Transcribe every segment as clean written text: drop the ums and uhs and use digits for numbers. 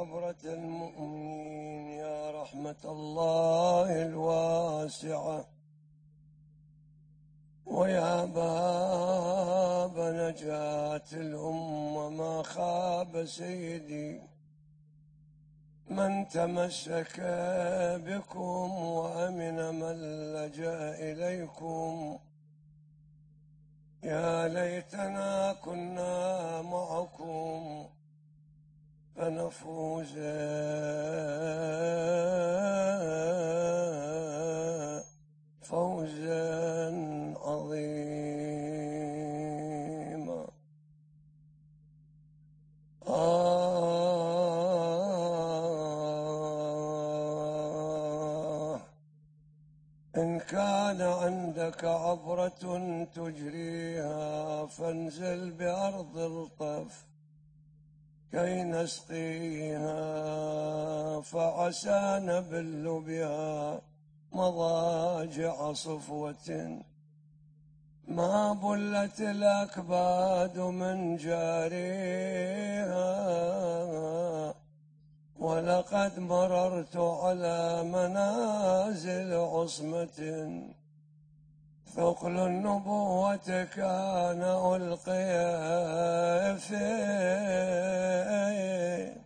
عبرة المؤمنين يا رحمة الله الواسعة، ويا باب نجاة الأمة. ما خاب سيدي من تمسك بكم، وأمن من لجأ إليكم. يا ليتنا كنا معكم فنفوز فوزا عظيما. إن كان عندك عبرة تجريها فانزل بأرض الطف كي نسقيها، فعسى نبل بها مضاجع صفوة. ما بلت الأكباد من جاريها، ولقد مررت على منازل عصمة. ثقل النبوة كان ألقي فيه،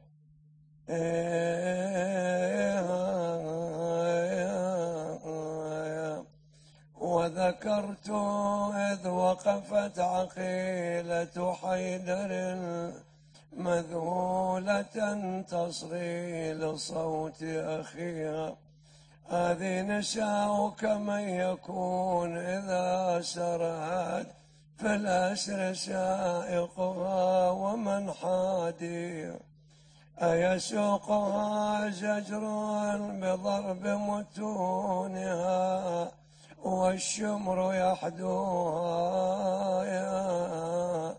وذكرت إذ وقفت عقيلة حيدر مذهولة تصغي لصوت أخيها. هذه نساؤك من يكون إذا سرعت في الأسر سائقها، ومن حادي أيسوقها زجر بضرب متونها، والشمر يحدوها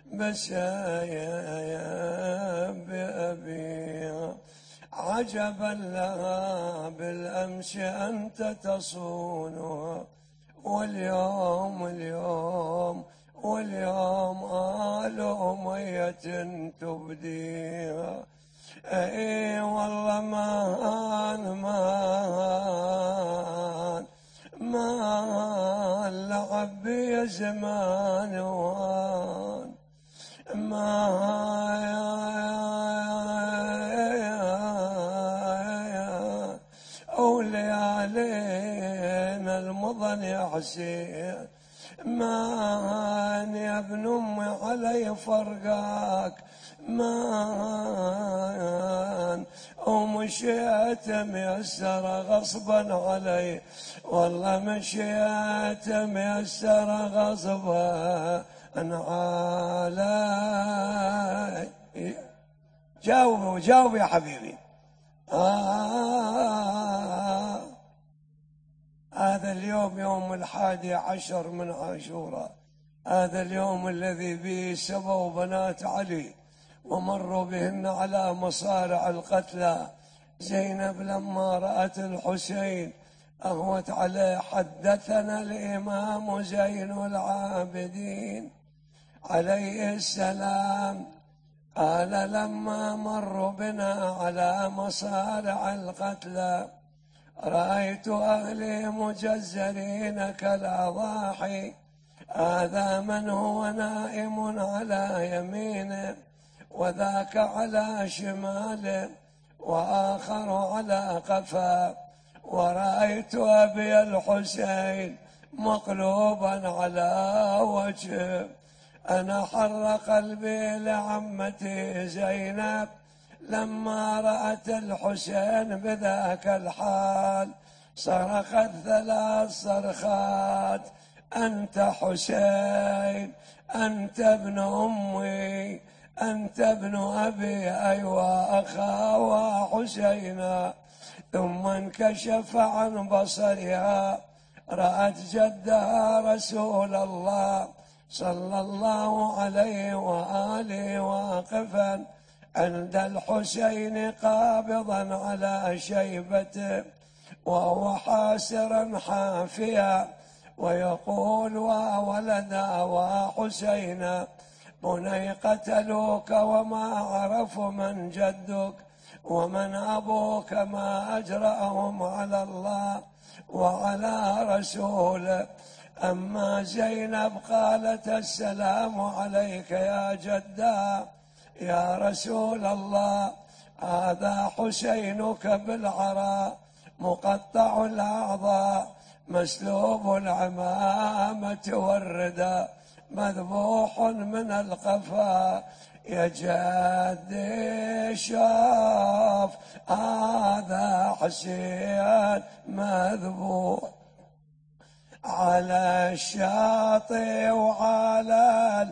بسايا بأبيها. عجبا لها بالأمس أنت تصونها، واليوم آل أمية تبديها. أي والله ما لعب بي زمان وان وليالينا المضن يحسين. مان يا ابن أمي علي فرقاك، مان ومشيت ميسرة غصبا علي، والله مشيت ميسرة غصبا علي. جاوب يا حبيبي. هذا اليوم يوم 11 من عاشوراء، هذا اليوم الذي به سبوا بنات علي ومروا بهن على مصارع القتلى. زينب لما رأت الحسين أغوت عليه. حدثنا الإمام زين العابدين عليه السلام قال لما مروا بنا على مصارع القتلى رأيت أهلي مجزرين كالأضاحي. هذا من هو نائم على يمينه، وذاك على شماله، وآخر على قفاه. ورأيت أبي الحسين مقلوبا على وجهه. أنا حر قلبي لعمتي زينب لما رأت الحسين بذاك الحال، صرخت 3 صرخات: أنت حسين، أنت ابن أمي، أنت ابن أبي، أيوة أخا حسينا. ثم انكشف عن بصرها، رأت جدها رسول الله صلى الله عليه وآله واقفا عند الحسين قابضا على شيبته، وهو حاسرا حافيا، ويقول: وولدا وحسينا بني قتلوك وما عرفوا من جدك ومن أبوك، ما أجرأهم على الله وعلى رسوله. أما زينب قالت السلام عليك يا جدا يا رسول الله، هذا حسينك بالعراء مقطع الأعضاء مسلوب العمامة والرداء مذبوح من القفا. يا جدي شاف هذا حسين مذبوح على الشاطئ وعلى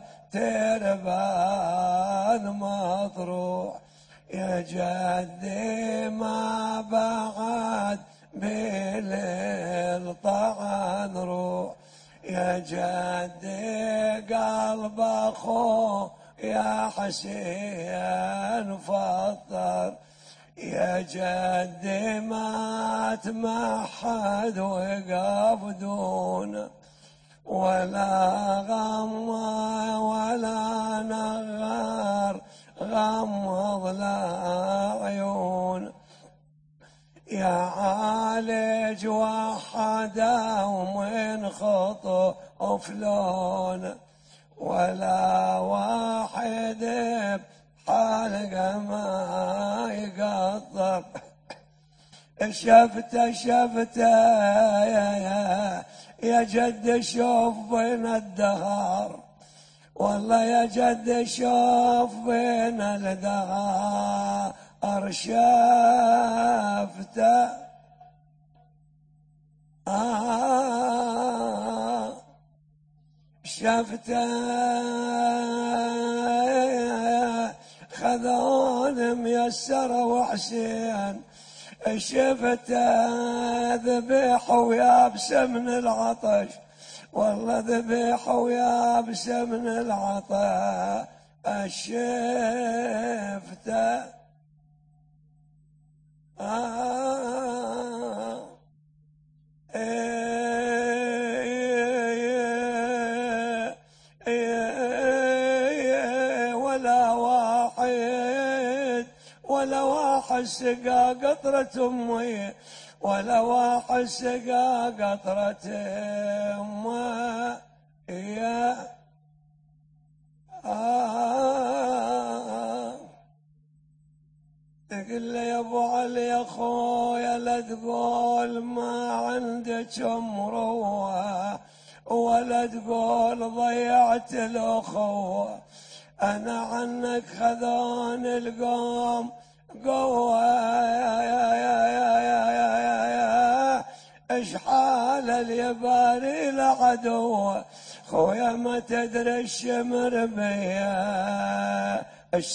التربان مطروح. يا جدي ما بعد بالليل طعن روح. يا جدي قلب أخوه يا حسين فطر. يا جدي ما تمحد وقف دونه ولا غم ولا نغار غمض لا عيون. يا عالج وحدا ومن خطف لون ولا واحد بحلقه ما يقطر. شفته يا جد شوف بين الدهر، والله يا جد شوف بين الدهر شفته. شفته خذون ميسر وحسين، شفته ذبيح ويابس من العطش، والله ذبيح ويابس من العطش. شفته ولا واحد سقى قطرة مي، ولا واحد سقى قطرة مي. تقول لي يا ابو علي يا اخويا لا تقول ما عندك مروه، ولا تقول ضيعت الاخوه. انا عنك خذون القوم قوه. اشحال اليباري العدو، خويا ما تدري الشمر بيا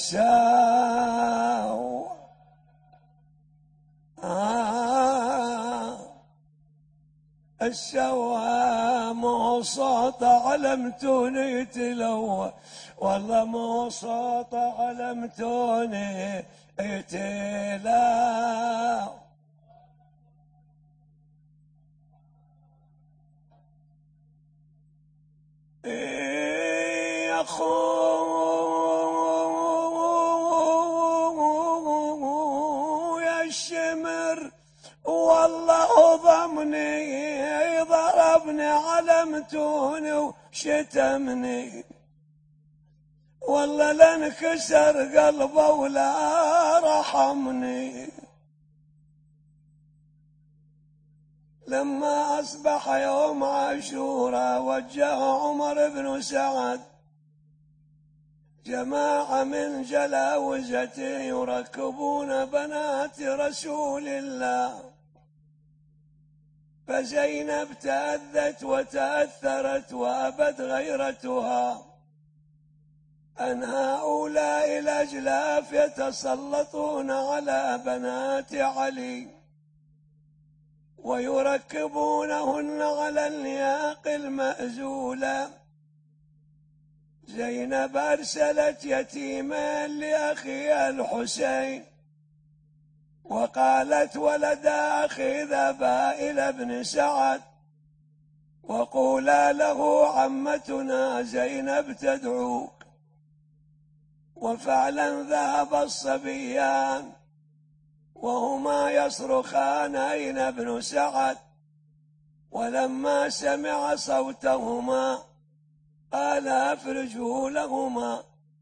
الساو. السوا مو صوت علمتوني تلوى، والله مو صوت علمتوني تلا. يا خويا الشمر والله ضمني ضربني علمتوني وشتمني، والله لانكسر قلبه ولا رحمني. لما أصبح يوم عاشوراء وجه عمر بن سعد جماعة من جلاوزته يركبون بنات رسول الله، فزينب تأذت وتأثرت وأبت غيرتها أن هؤلاء الأجلاف يتسلطون على بنات علي ويركبونهن على النياق المأزولة. زينب أرسلت يتيما لأخيها الحسين وقالت ولد أخي ذهبا إلى ابن سعد وقولا له عمتنا زينب تدعوك. وفعلا ذهب الصبيان وهما يصرخان أين ابن سعد، ولما سمع صوتهما قال أفرجوا لهما،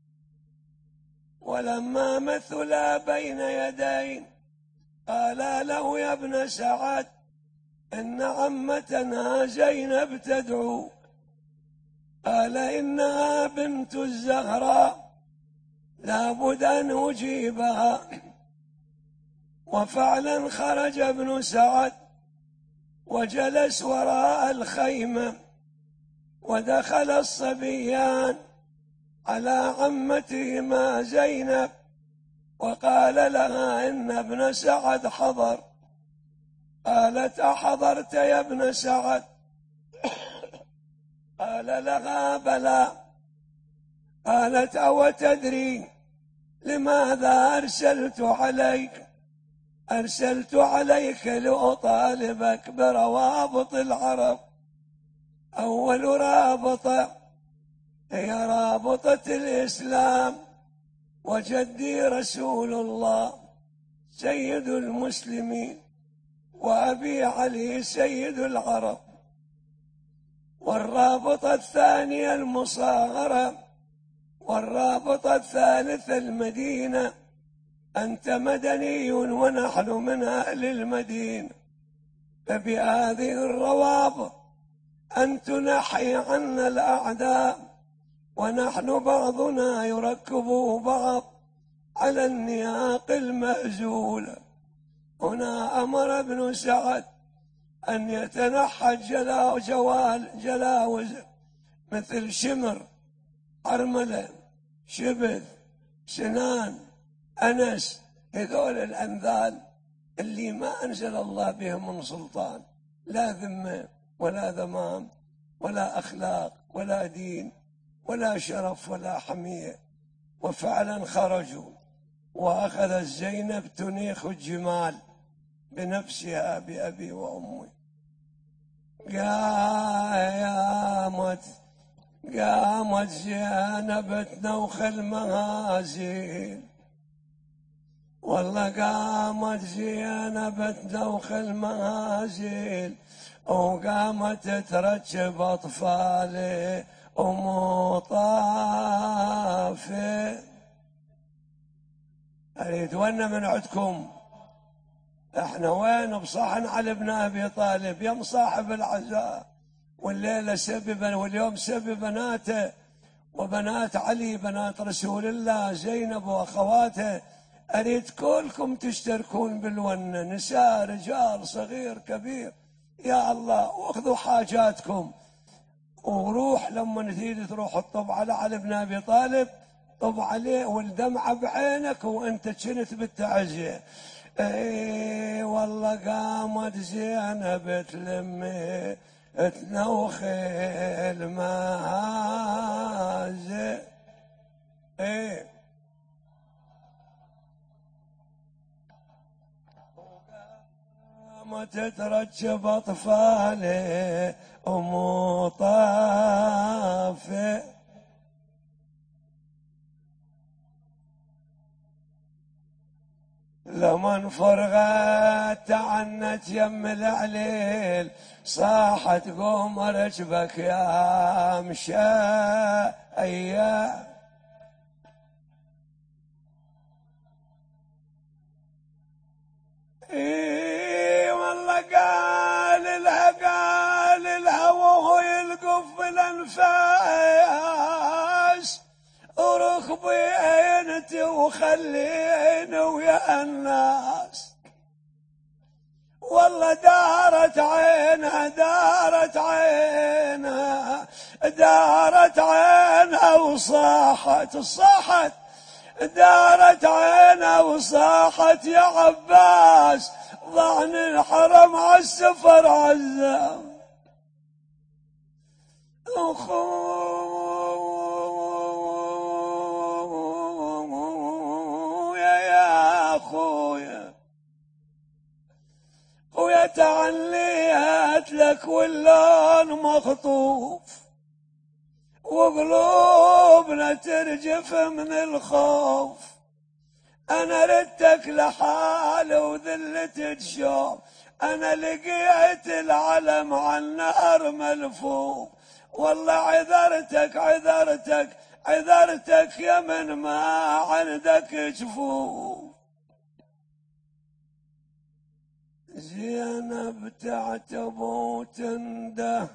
ولما مثلا بين يدين قال له يا ابن سعد إن عمتنا زينب تدعو. قال إنها بنت الزهراء لابد أن أجيبها. وفعلا خرج ابن سعد وجلس وراء الخيمة، ودخل الصبيان على عمتهما زينب وقال لها إن ابن سعد حضر. قالت أحضرت يا ابن سعد؟ قال لها بلى. قالت أو تدري لماذا أرسلت عليك؟ أرسلت عليك لأطالبك بروابط العرب. أول رابطة هي رابطة الإسلام، وجدي رسول الله سيد المسلمين، وأبي علي سيد العرب. والرابطة الثانية المصاهرة، والرابطة الثالثة المدينة. أنت مدني ونحن من أهل المدينة، فبهذه الروابط أن تنحي عنا الأعداء، ونحن بعضنا يركب بعض على النياق المهزولة. هنا أمر ابن سعد أن يتنحى جلاوز مثل شمر، حرملة، شبث، سنان، أنس، هذول الأمثال اللي ما أنزل الله بهم من سلطان، لا ذمة ولا ذمام ولا أخلاق ولا دين ولا شرف ولا حمية. وفعلا خرجوا، وأخذت زينب تنيخ الجمال بنفسها بأبي وأمي. قامت زينب تنوخ المهازيل، والله قامت زينب تنوخ المهازيل، وقامت تركب أطفالي ومطافي. أريد وين من عندكم؟ احنا وين بصحن علي بن أبي طالب يا مصاحب العزاء، والليلة سببا واليوم سبب بناته وبنات علي بنات رسول الله زينب وأخواته. أريد كلكم تشتركون بالونة، نساء رجال صغير كبير، يا الله، واخذوا حاجاتكم وروح. لما تريد تروح الطب على علي بن أبي طالب طب عليه والدمعة بعينك وانت كنت بالتعزية. اي والله قامت زينب تلمي تنوخي المهازي. اي قامت تركب اطفالي ومطافي. لمن فرغت تعنت يم العليل، صاحت قوم رجبك يا مشايا. اي والله قال لها وهو يلقف الانفاس، وركبي انت وخليني ويا الناس. والله دارت عينها دارت عينها دارت عينها وصاحت دارت عينها وصاحت يا عباس ضعني الحرم عالسفر عزام. يا أخويا تعنيت لك واللون مخطوف، وقلوبنا ترجف من الخوف. أنا ردتك لحالي وذلتك تشوف، أنا لقيت العلم على النهر ملفوف. والله عذرتك عذرتك عذرتك يا من ما عندك جفوف. زينب تعتب وتنده.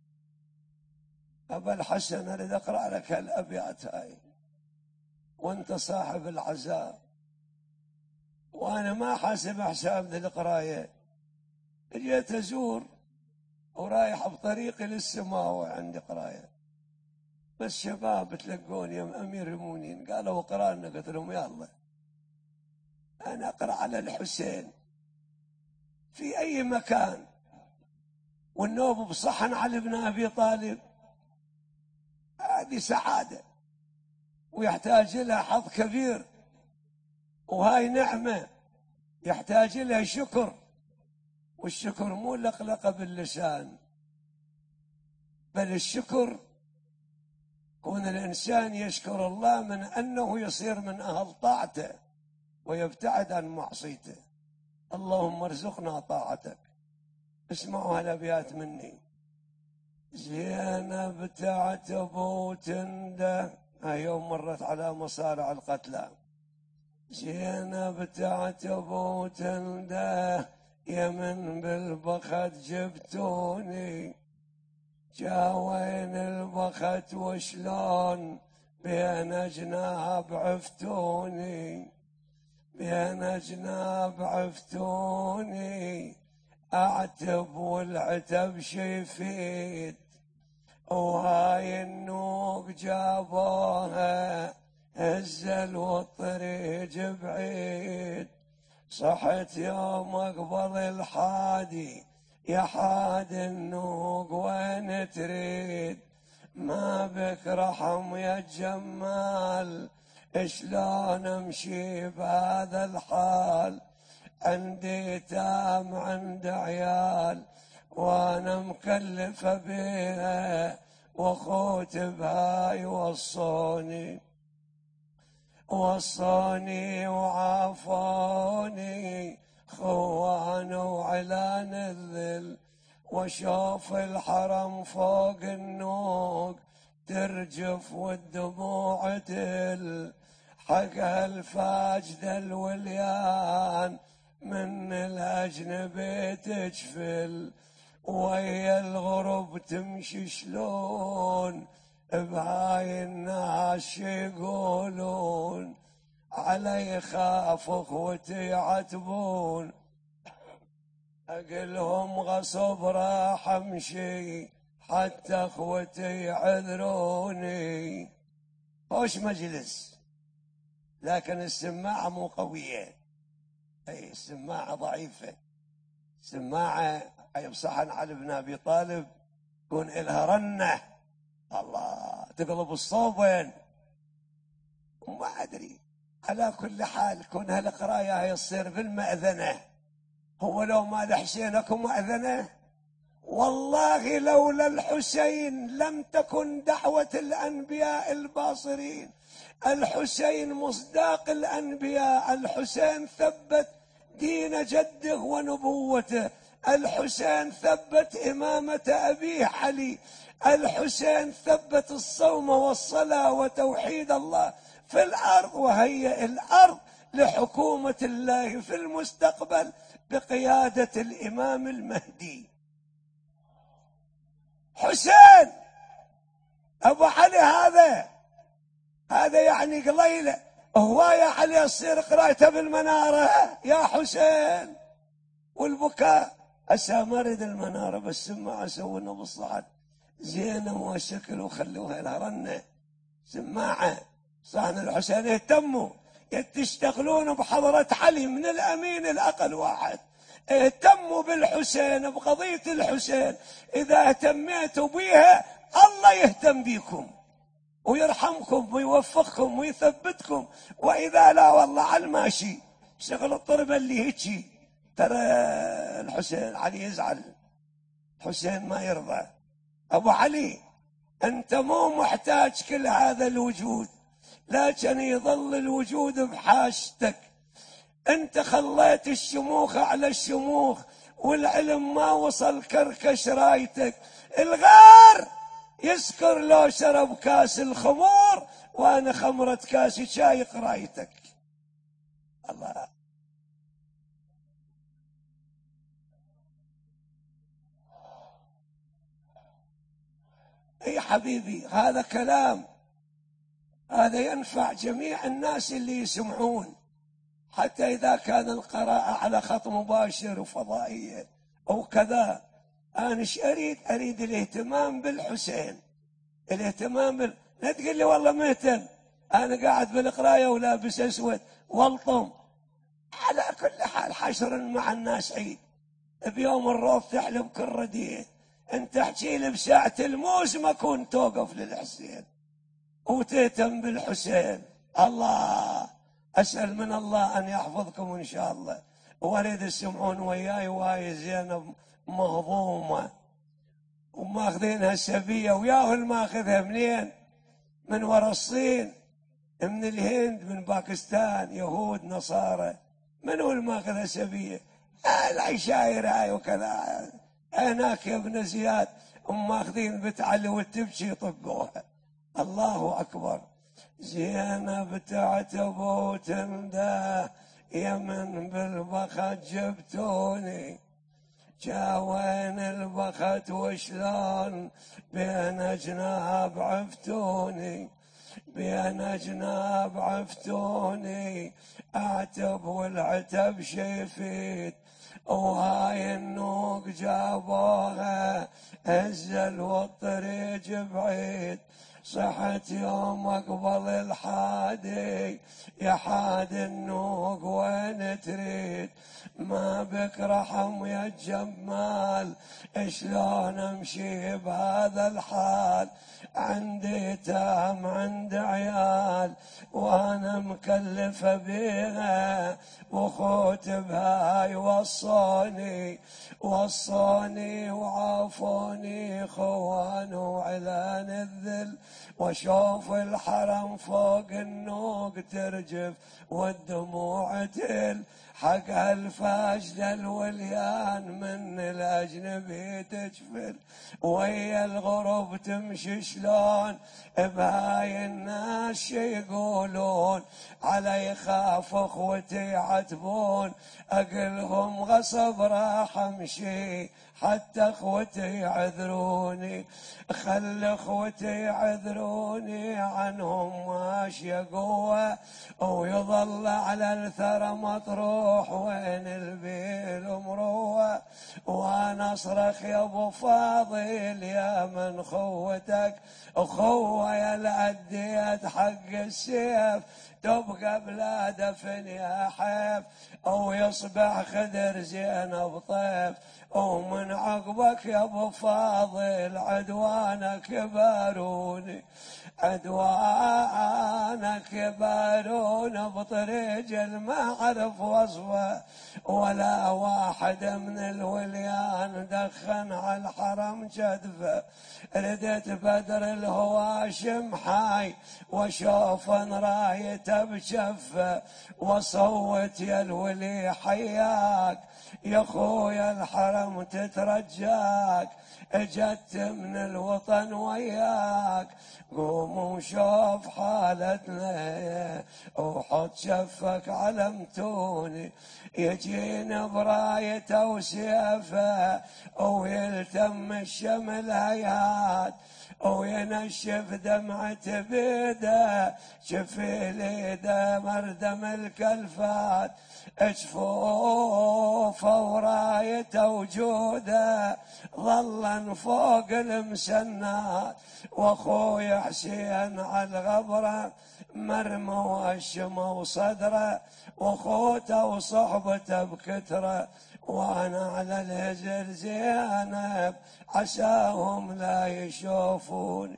أبا الحسن أريد أقرأ لك الأبيات هاي وأنت صاحب العزاء، وأنا ما حاسب حساب ذي القراية. جيت أزور ورايح بطريقي للسماء وعندي قراية، بس شباب تلقوني يا أمير المؤمنين قالوا اقرأ لنا، قلت لهم يلا أنا أقرأ على الحسين في أي مكان، والنوم بصحن على ابن أبي طالب هذه سعادة ويحتاج لها حظ كبير، وهاي نعمة يحتاج لها شكر، والشكر مو لقلقة باللسان، بل الشكر كون الإنسان يشكر الله من أنه يصير من أهل طاعته ويبتعد عن معصيته. اللهم ارزقنا طاعتك. اسمعوا هالأبيات مني. زينب تعتب وتنده، يوم مرت على مصارع القتلى. زينب تعتب وتنده، يا من بالبخت جبتوني، جا وين البخت وشلون بين جناب عفتوني، بين جناب عفتوني، اعتب والعتب شفيت، وهاي النوق جابوها هزل والطريق بعيد. صحت يوم اقبل الحادي، يا حاد النوق وين تريد، ما بك رحم يا جمال، شلون امشي بهذا الحال، عندي تام عند عيال، وانا مكلفة بيها، واخوت بهاي وصوني، وصوني وعافوني، خوان وعلان الذل، وشوف الحرم فوق النوق ترجف والدموع تل، حق هالفاجد الوليان من الأجنبي تجفل، ويا الغرب تمشي شلون بهاي الناس يقولون، علي خاف اخوتي يعتبون، اقلهم غصب راح امشي حتى اخوتي يعذروني. خوش مجلس، لكن السماعة مو قوية، اي السماعة ضعيفة. سماعة اي بصحن علي بن ابي طالب يكون الها رنة، الله تقلب الصوب وين وما ادري. على كل حال كون هالقرايه يصير بالمأذنة، هو لو ما الحسين اكو مأذنة؟ والله لولا الحسين لم تكن دعوة الأنبياء الباصرين. الحسين مصداق الأنبياء، الحسين ثبت دين جده ونبوته، الحسين ثبت إمامة أبيه علي، الحسين ثبت الصوم والصلاة وتوحيد الله في الأرض، وهيئ الأرض لحكومة الله في المستقبل بقيادة الإمام المهدي. حسين أبو علي هذا يعني قليلة، هو يا علي يصير قراءته بالمنارة يا حسين والبكاء. هسه ما اريد المنارة بس سماعة سوينا بالصعد زينة وشكل وخلوها لها رنة سماعة. صحن الحسين اهتموا تشتغلون بحضرة علي من الأمين الأقل واحد، اهتموا بالحسين بقضية الحسين. إذا اهتميتوا بيها الله يهتم بيكم ويرحمكم ويوفقكم ويثبتكم، وإذا لا والله على الماشي شغل الطربة اللي هيجي. ترى الحسين علي يزعل، حسين ما يرضى. أبو علي أنت مو محتاج كل هذا الوجود، لكن يظل الوجود بحاجتك. أنت خليت الشموخ على الشموخ، والعلم ما وصل كركش رايتك. الغار يسكر لو شرب كاس الخمور، وأنا خمرة كاس شاي قرايتك. الله. اي حبيبي، هذا كلام، هذا ينفع جميع الناس اللي يسمعون، حتى إذا كان القراءة على خط مباشر وفضائية أو كذا. أنا ايش أريد الاهتمام بالحسين، الاهتمام لا تقول لي والله مهتم، أنا قاعد بالقراية ولابس أسود والطم. على كل حال حشر مع الناس عيد، بيوم الروض تحلب كرديه، انت احكي لي بساعة الموز ما كنت توقف للحسين وتهتم بالحسين. الله، أسأل من الله أن يحفظكم إن شاء الله. واريد تسمعون وياي وهاي زينب مهضومة وماخذينها سبية، وياه الماخذها منين؟ من ورا الصين، من الهند، من باكستان، يهود نصارى. من هو الماخذها سبية؟ العشائر هاي وكذا. هناك يا ابن زياد هم ماخذين بتعلي وتبكي يطقوها. الله أكبر. زينب تعتب وتنده، يمن بالبخت جبتوني، جاوين البخت وشلون بين جناب عفتوني، بين جناب عفتوني، اعتب والعتب شيفيت، وهاي النوق جابوها هزل والطريق بعيد، صحت يوم اقبل الحادي، يا حادي النوق وين تريد، ما بك رحم يا الجمال، شلون امشي بهذا الحال، عندي تام عندي عيال وانا مكلفة بيها، وخوت بهاي وصوني وعافوني خوان وعلان الذل، وشوف الحرم فوق النوق ترجف والدموع تل، حق هالفاجد الوليان من الأجنبي تجفل، ويا الغرب تمشي شلون بهاي الناس يقولون، علي يخاف اخوتي عتبون، اقلهم غصب راح امشي حتى اخوتي يعذروني، خل اخوتي يعذروني عنهم ماشية قوة، ويظل على الثرى مطروح وين البيل مروة، وانا اصرخ يا ابو فاضل يا من خوتك اخوة، يا العديت حق السيف تبقى بلا دفن يا حيف، او يصبح خدر زينب طيف، ومن عقبك يا ابو فاضل عدوانك باروني، عدوانك بارون بطريق ما عرف وصفه، ولا واحد من الوليان دخن على الحرم جدفه، ردت بدر الهواشم حاي وشوف رايته بشفه، وصوت يا الولي حياك يا خويا الحرم تترجاك، اجت من الوطن وياك، قوم وشوف حالتنا وحط شفك علمتوني، يجينا برايته وسيفه ويلتم الشمل هيات، وينشف دمعة بيده شفي ليده مردم الكلفات، جفوفه ورايته وجوده ظلا فوق المسنات، واخوي حسين على الغبره مرمى وهشمه وصدره، واخوته وصحبته بكتره، وانا على الهزل زينب عساهم لا يشوفوني،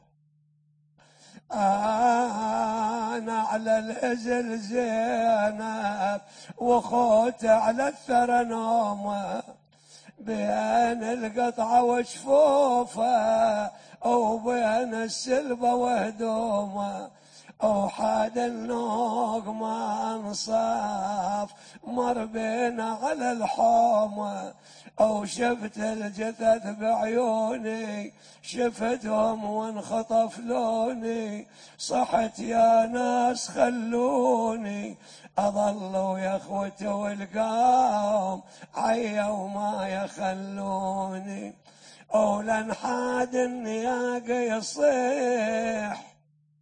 أنا على الهزل زينب وخوت على الثرى نومه، بين القطعة وجفوفه وبين السلبة وهدومه وحاد النوق ما انصاف مر بينا على الحومه وشفت الجثث بعيوني شفتهم وانخطف لوني صحت يا ناس خلوني أظل يا اخوتي والقوم عيوا ما يخلوني ولنحاد النياق يصيح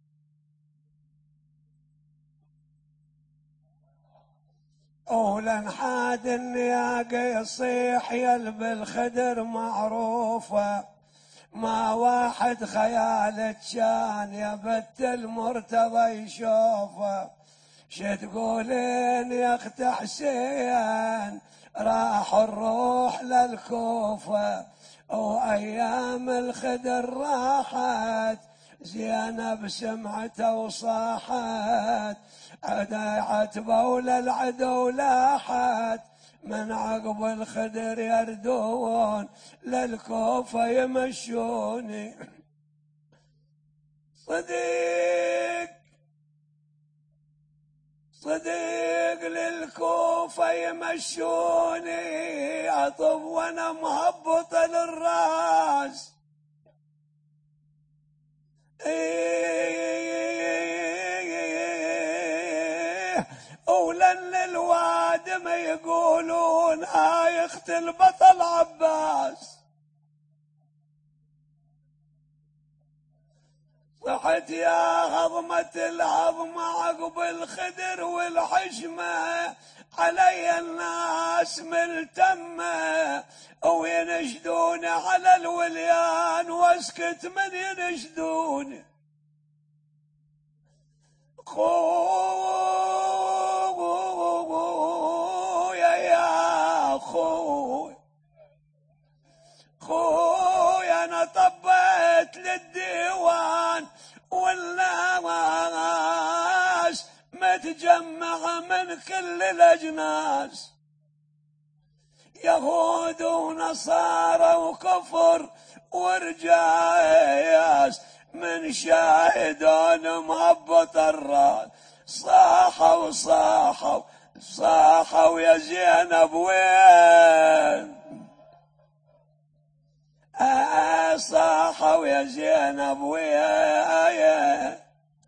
ولنحاد النياق يصيح يلب الخدر معروفة ما واحد خيالك كان يا بت المرتضى يشوفه شتقولين يا اخت حسين راح الروح للكوفة وايام الخدر راحت زينب سمعته وصاحت عتبة وللعدو لاحت من عقب الخدر يردون للكوفة يمشوني صديق للكوفة يمشوني أطب وانا مهبط للراس ولن الوادم يقولون يخت البطل عباس صحت يا هضمة الهضمة عقب الخدر والحشمة علي الناس ملتمة وينشدون على الوليان واسكت من ينشدون خويا يا خويا انا طبيت للديوان والناس متجمعة من كل الأجناس يهود ونصارى وكفر ورجايس من شاهدون مهبط الراس صاحوا يا زينب وين صاحوا يا زينب ويا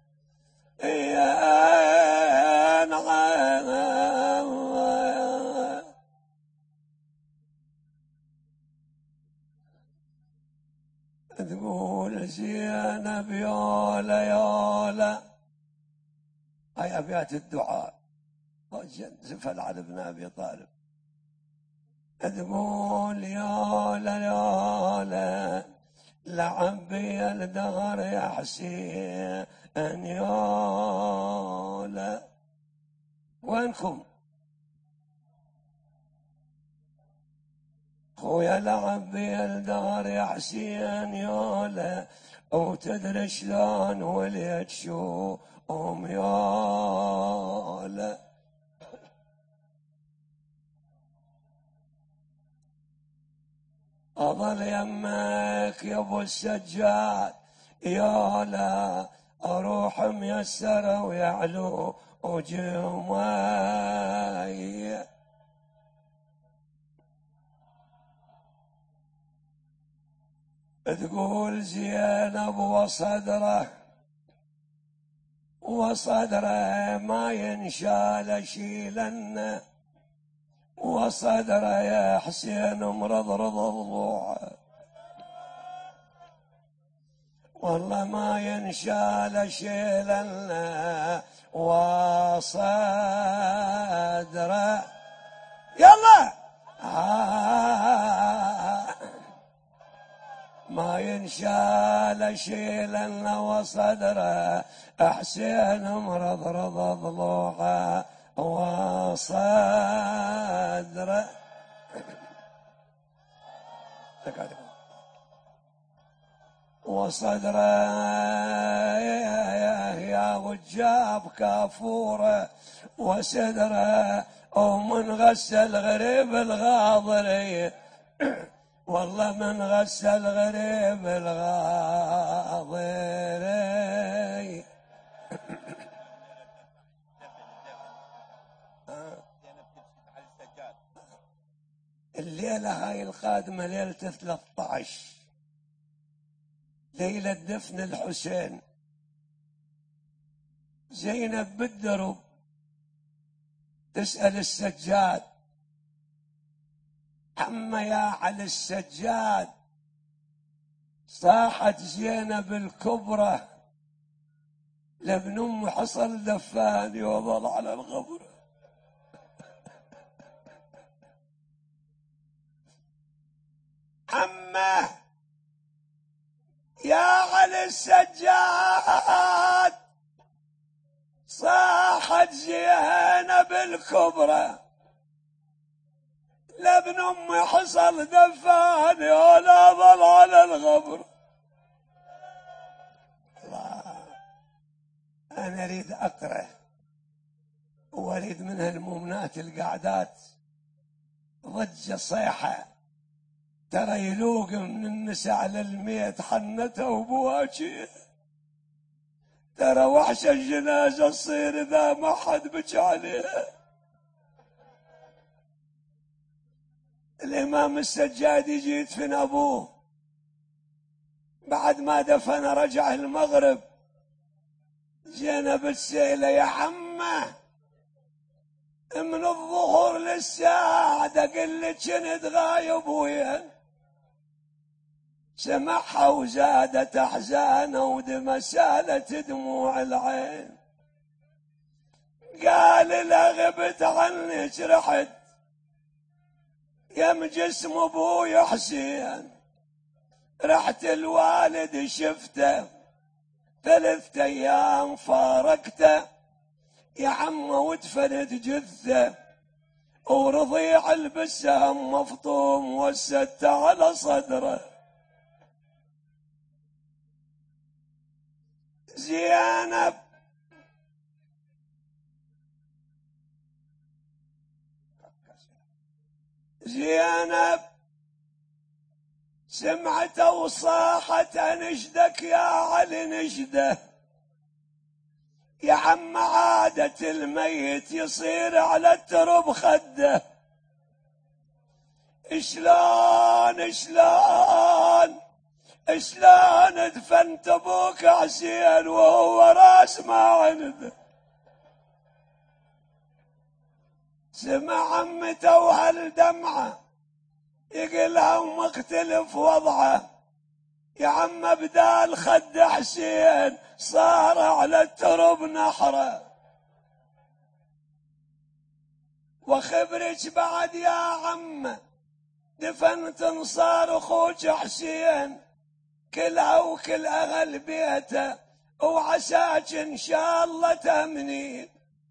تقول زينب يولا هاي أبيات الدعاء زفل على ابن أبي طالب تقول يولا لعبي الدهر يا حسين يولا وينكم خويا لعبي الدهر يا حسين يولا وتدري شلون وليت شو يولا أظل يمك يا ابو السجاد يولا اروح ميسره ويعلو وجماي تقول زينب وصدره ما ينشال شيلن وصدره يا حسين مرضرض ضلوعه والله ما ينشال شيلن وصدره يلا ما ينشال شيلن وصدره حسين مرضرض ضلوعه وصدره يا وجاب كافوره وسدره ومن غسل غريب الغاضري والله من غسل غريب الغاضري. الليلة هاي القادمة ليلة 13، ليلة دفن الحسين. زينب بالدرب تسأل السجاد: عم يا علي السجاد، صاحت زينب الكبرى لابن ام حصل دفاني وظل على الغبر. عمه يا علي السجاد، صاحت زينب الكبرى لابن ام حصل دفاني ولا ظل على الغبر. الله، انا اريد اقرا واريد من هالمؤمنات القعدات ضجه صيحه، ترى يلوق من النساء على الميت حنتها وبواجيه، ترى وحش الجنازه تصير اذا ما حد بكى عليها. الإمام السجاد يجي يدفن أبوه، بعد ما دفن رجع المغرب، زينب تسأله: يا عمه من الظهر للساعة قل لي كنت غايب وين؟ سمعها وزادت أحزانه ودمى سالت دموع العين. قال: لا غبت عني رحت يم جسم ابوي حسين، رحت الوالد شفته 3 أيام فارقته يا عم، ودفنت جثه ورضيع البسام مفطوم وست على صدره. زينب سمعت وصاحت: انشدك يا علي نشده، يا عم عادة الميت يصير على الترب خده. شلون دفنت ابوك حسين وهو راس ما عنده؟ سمع عمته وهالدمعه يقلها ومختلف وضعه: يا عم بدال خد حسين صار على الترب نحره. وخبرك بعد يا عم دفنت انصار اخوك حسين كلها وكل اهل بيته، وعساك ان شاء الله تامنين.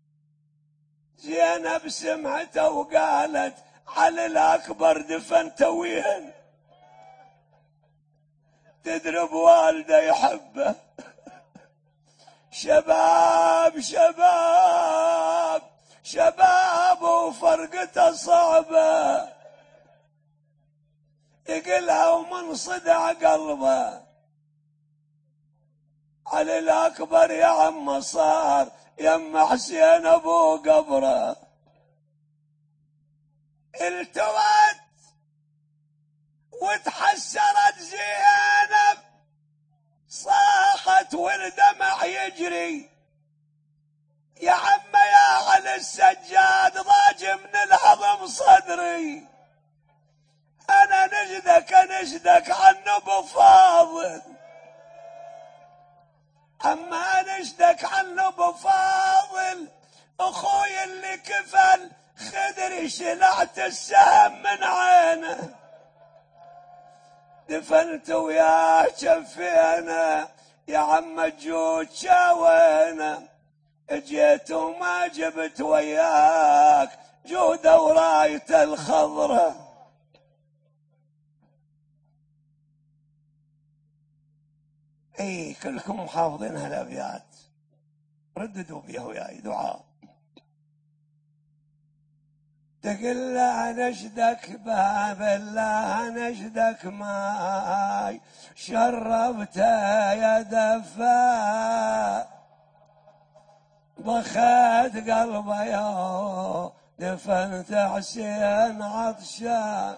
زينب سمعته وقالت: علي الاكبر دفنته وين؟ تدرب والده يحبه. شباب شباب شباب وفرقته صعبه، يقلها ومن صدع قلبه. علي الاكبر يا عم صار يم حسين ابو قبره. التوت وتحسرت زينب، صاحت والدمع يجري: يا عم يا علي السجاد ضاج من العظم صدري، انا نشدك عنه بفاضل، اما نشدك عنه بفاضل، اخوي اللي كفل خدري شلعت السهم من عينه، دفنت ويا شفينا يا عم جود شاوينا، جيت وما جبت وياك جودة ورايته الخضرة. اي كلكم محافظين هالابيات، رددوا بيها وياي دعاء. تقول له نشدك باب الله نشدك ماي شربته يا دفا ضخت قلبه يا دفنت حسين عطشان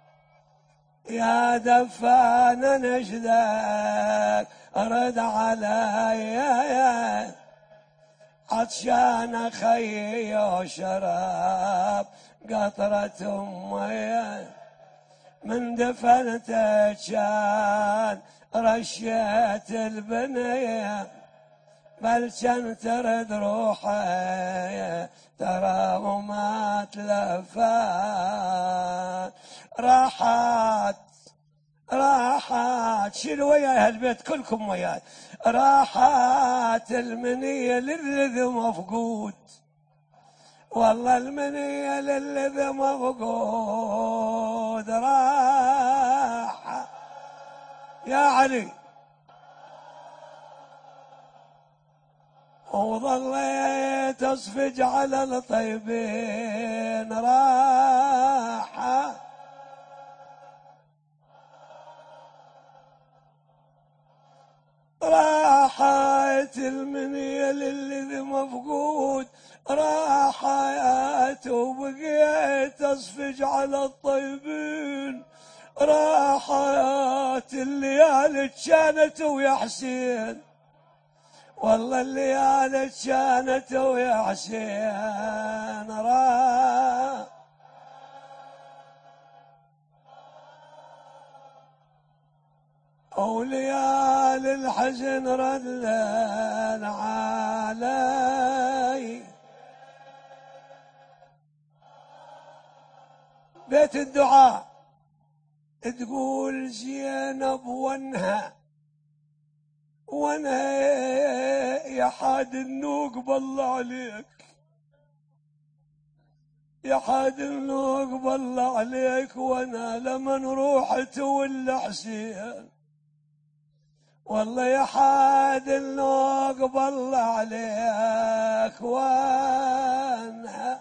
يا دفان نشدك رد علي عطشان خي وشراب قطرة مي من دفنته كان رشيت البنية بل كان ترد روحي ترى وما تلفان راحت شيلوا وياي هالبيت كلكم وياي راحت المنية للذي مفقود والله المنية للذي مفقود راح يا علي وظليت اصفج على الطيبين راحت المنية للذي مفقود راحت وبقيت اصفج على الطيبين راحت الليالي كانت ويا حسين والله الليالي كانت ويا حسين وليالي الحزن ردن علي بيت الدعاء تقول زينب وانها يا حاد النوق بالله عليك يا حاد النوق بالله عليك وانا لمن روحت ولا حسين والله يا حاد النوق بالله عليك وانا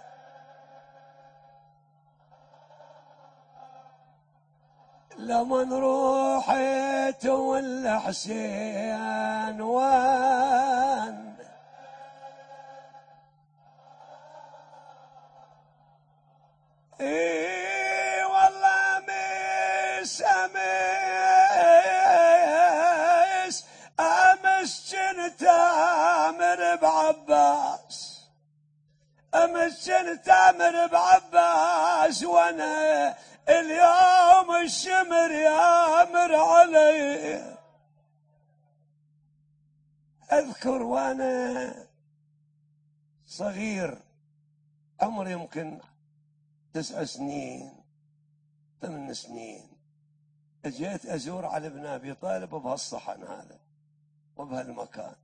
لمن روحت ولا حسين وان اي والله مس امس كنت امر بعباس امس كنت امر بعباس وانا اليوم الشمر يامر علي اذكر وانا صغير عمري يمكن 9 سنين 8 سنين اجيت ازور علي بن ابي طالب بهالصحن هذا وبهالمكان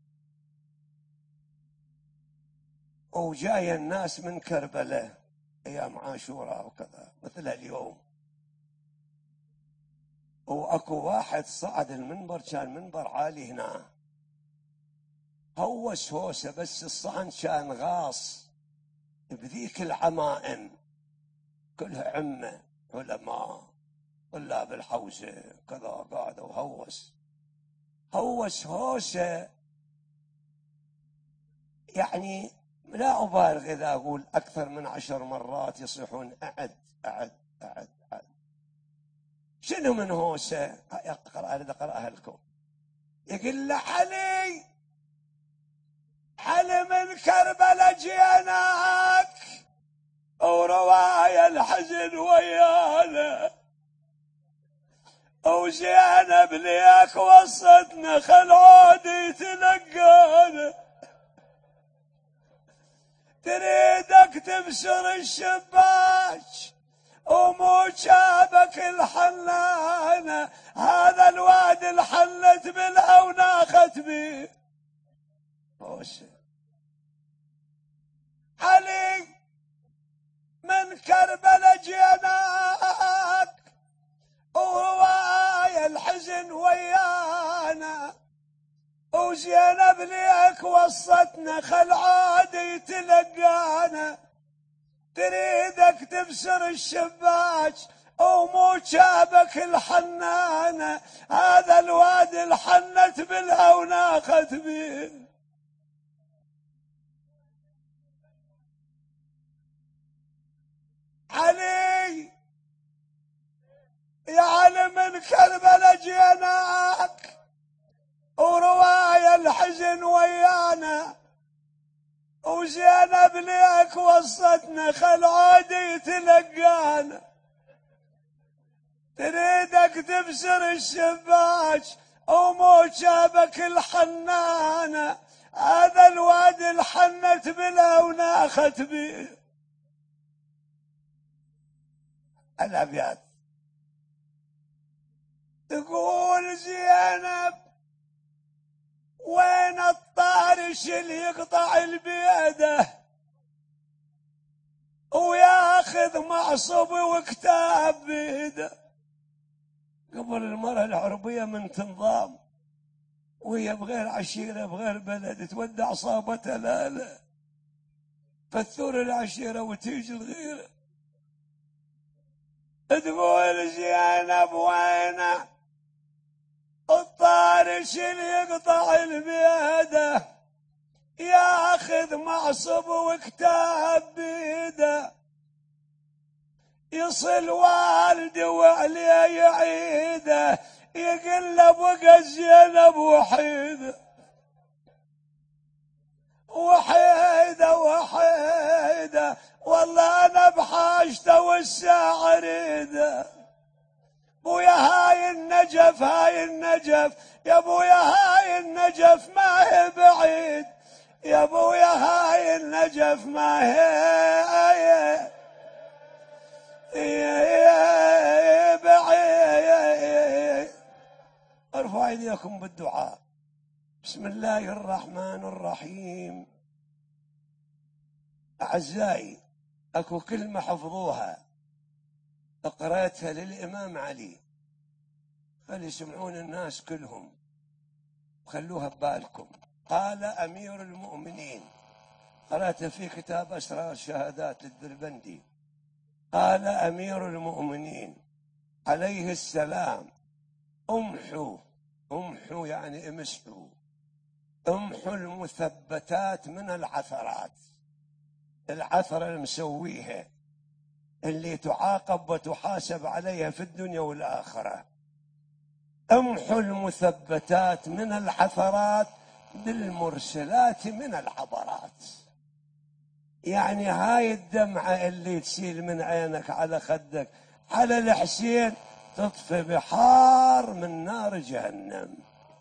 وجاي الناس من كربلاء ايام عاشوراء وكذا مثل اليوم واكو واحد صعد المنبر كان منبر عالي هنا هوس هوسه بس الصحن كان غاص بذيك العمائم كلها عمه علماء طلاب الحوزه كذا قاعده وهوس هوسه يعني لا أبالغ إذا أقول أكثر من 10 مرات يصيحون أعد أعد أعد أعد شنو من هوسة أقرأها لكم يقول له علي من كربلاء جيناك ورواية الحزن ويانا وزينب ليك وصتنا خل عودي تلقانا تريدك تبشر الشباك ومو جابك الحنانة هذا الواد الحلت منها وناخت بيه علي من كربلاء جيناك ورواية الحزن ويانا وزينب ليك وصتنا خل عادي تلقانا تريدك تبسر الشباك ومو شابك الحنانة، هذا الواد الحنت بالها وناخت بيه. علي يا علي من كربلاء جيناك ورواية الحزن ويانا، وزينب ليك وصتنا خل عادي تلقانا. تريدك تبسر الشباك ومو شابك الحنانة، هذا الواد الحنت بلا وناخت بيه. الأبيات تقول زينب وين الطارش اللي يقطع البيده وياخذ معصب وكتاب بيده. قبل المرأة العربية من تنظام وهي بغير عشيرة بغير بلد تودع صابتها لا فتثور العشيرة وتيجي الغيرة. تقول زينب وين الطارش اللي يقطع البيده ياخذ معصب وكتاب بيده، يصل والدي وعليه يعيده يقل بقى زينب وحيده وحيده وحيده، والله انا بحاجته والساعه ريده. بويا هاي النجف هاي النجف يا بويا هاي النجف ما هي بعيد، يا بويا هاي النجف ما هي بعيد. ارفعوا ايديكم بالدعاء. بسم الله الرحمن الرحيم. اعزائي اكو كلمه حفظوها قرأتها للإمام علي، خلي يسمعون الناس كلهم خلوها ببالكم. قال أمير المؤمنين، قرأتها في كتاب أسرار الشهادات للدربندي. قال أمير المؤمنين عليه السلام امحوا يعني امسحوا، امحوا المثبتات من العثرات، العثرة المسويها اللي تعاقب وتحاسب عليها في الدنيا والآخرة. امحوا المثبتات من العثرات بالمرسلات من العبرات. يعني هاي الدمعة اللي تسيل من عينك على خدك على الحسين تطفي بحار من نار جهنم،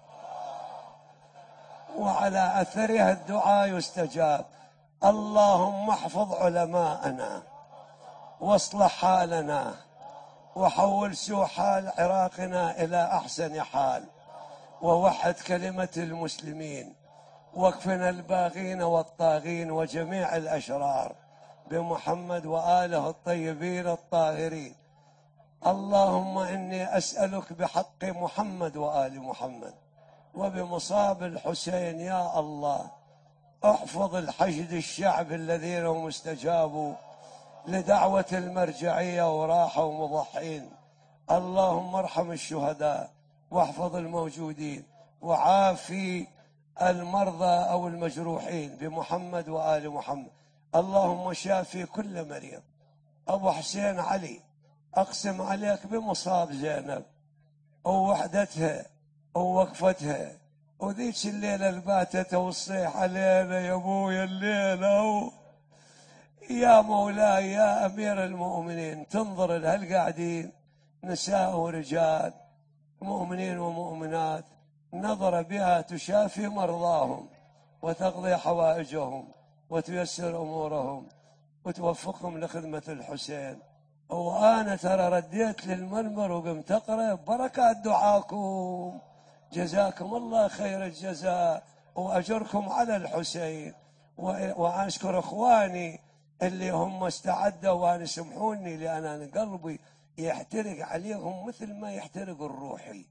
وعلى أثرها الدعاء يستجاب. اللهم احفظ علماءنا واصلح حالنا وحول سوء حال عراقنا إلى أحسن حال، ووحد كلمة المسلمين، واكفنا الباغين والطاغين وجميع الأشرار بمحمد وآله الطيبين الطاهرين. اللهم إني أسألك بحق محمد وآل محمد وبمصاب الحسين يا الله احفظ الحشد الشعب الذين هم استجابوا لدعوة المرجعية وراحوا مضحين. اللهم ارحم الشهداء واحفظ الموجودين وعافي المرضى أو المجروحين بمحمد وآل محمد. اللهم شافي كل مريض. أبو حسين علي أقسم عليك بمصاب زينب ووحدتها ووقفتها وذيك الليلة الباتت والصيح علينا يا ابويا الليلة يا مولاي يا أمير المؤمنين. تنظر لهالقاعدين نساء ورجال مؤمنين ومؤمنات نظر بها تشافي مرضاهم وتقضي حوائجهم وتيسر أمورهم وتوفقهم لخدمة الحسين. وأنا ترى رديت للمنبر وقمت أقرأ بركات دعاكم، جزاكم الله خير الجزاء وأجركم على الحسين. وأشكر إخواني اللي هم استعدوا وأنا سمحوني لأن أنا قلبي يحترق عليهم مثل ما يحترق الروحي،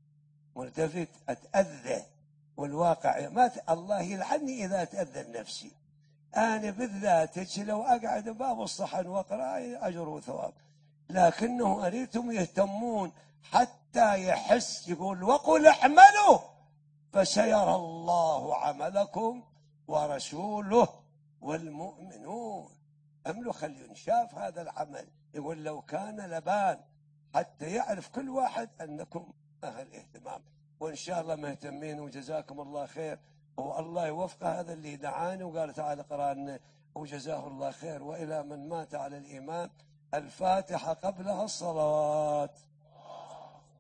ملتفت أتأذى والواقع ما الله يلعني إذا أتأذى نفسي. أنا بالذات لو أقعد باب الصحن وأقرأ أجر وثواب، لكنه أريتم يهتمون حتى يحس، يقول وقل اعملوا فسيرى الله عملكم ورسوله والمؤمنون. أملوا خلي ينشاف هذا العمل، يقول لو كان لبان حتى يعرف كل واحد أنكم أهل اهتمام. وإن شاء الله مهتمين، وجزاكم الله خير، والله يوفق هذا اللي دعاني وقال تعالى قرأنا، وجزاه الله خير. وإلى من مات على الإيمان الفاتحة قبلها الصلاة.